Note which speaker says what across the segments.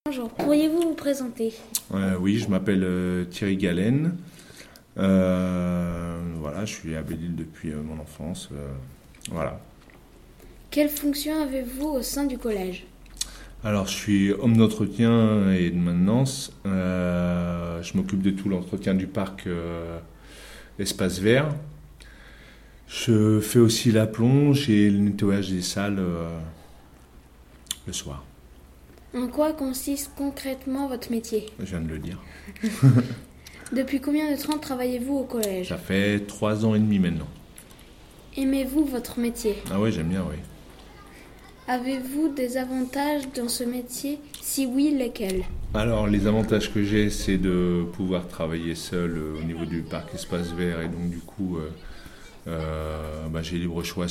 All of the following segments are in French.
Speaker 1: Bonjour, pourriez-vous vous présenter?
Speaker 2: Oui, je m'appelle Thierry Galen. Voilà, je suis à Belle-Île depuis mon enfance. Voilà.
Speaker 1: Quelle fonction avez-vous au sein du collège?
Speaker 2: Alors, je suis homme d'entretien et de maintenance. Je m'occupe de tout l'entretien du parc Espace Vert. Je fais aussi la plonge et le nettoyage des salles le soir.
Speaker 1: En quoi consiste concrètement votre métier?
Speaker 2: Je viens de le dire.
Speaker 1: Depuis combien de temps travaillez-vous au collège?
Speaker 2: Ça fait 3 ans et demi maintenant.
Speaker 1: Aimez-vous votre métier?
Speaker 2: Ah ouais, j'aime bien, oui.
Speaker 1: Avez-vous des avantages dans ce métier? Si oui, lesquels?
Speaker 2: Alors, les avantages que j'ai, c'est de pouvoir travailler seul au niveau du parc Espace Vert et donc du coup, j'ai libre choix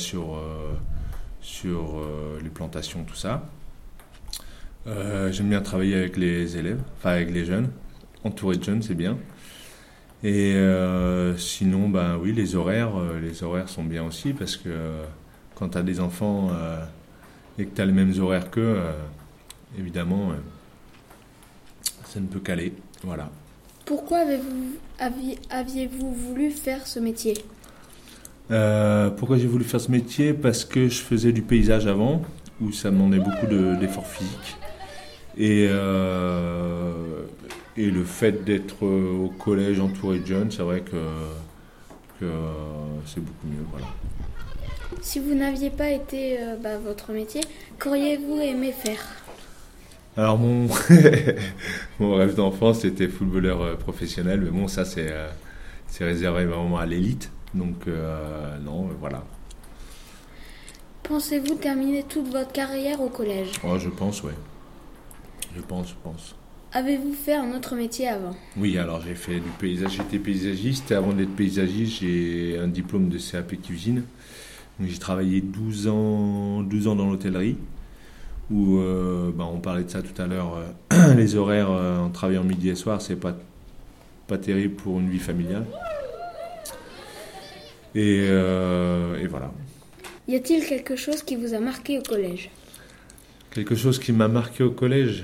Speaker 2: sur les plantations, tout ça. J'aime bien travailler avec les élèves, enfin avec les jeunes. Entouré de jeunes, c'est bien. Et sinon, oui, les horaires sont bien aussi parce que quand tu as des enfants et que tu as les mêmes horaires qu'eux, évidemment, ça ne peut qu'aller. Voilà.
Speaker 1: Pourquoi aviez-vous voulu faire ce métier?
Speaker 2: Pourquoi j'ai voulu faire ce métier? Parce que je faisais du paysage avant, où ça demandait beaucoup d'efforts physiques. Et le fait d'être au collège entouré de jeunes, c'est vrai que c'est beaucoup mieux. Voilà.
Speaker 1: Si vous n'aviez pas été votre métier, qu'auriez-vous aimé faire?
Speaker 2: Alors mon rêve d'enfance c'était footballeur professionnel, mais bon ça c'est réservé vraiment à l'élite, donc non voilà.
Speaker 1: Pensez-vous terminer toute votre carrière au collège?
Speaker 2: Oh, je pense, ouais. Je pense.
Speaker 1: Avez-vous fait un autre métier avant?
Speaker 2: Oui, alors j'ai fait du paysage, j'étais paysagiste et avant d'être paysagiste j'ai un diplôme de CAP cuisine. Donc j'ai travaillé 12 ans dans l'hôtellerie où on parlait de ça tout à l'heure, les horaires en travaillant midi et soir, c'est pas terrible pour une vie familiale. Et voilà.
Speaker 1: Y a-t-il quelque chose qui vous a marqué au collège?
Speaker 2: Quelque chose qui m'a marqué au collège,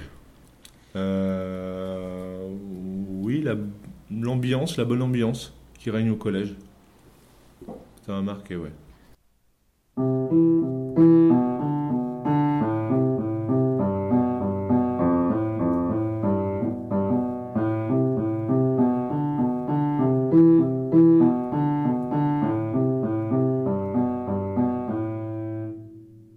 Speaker 2: oui, l'ambiance, la bonne ambiance qui règne au collège. Ça m'a marqué, ouais.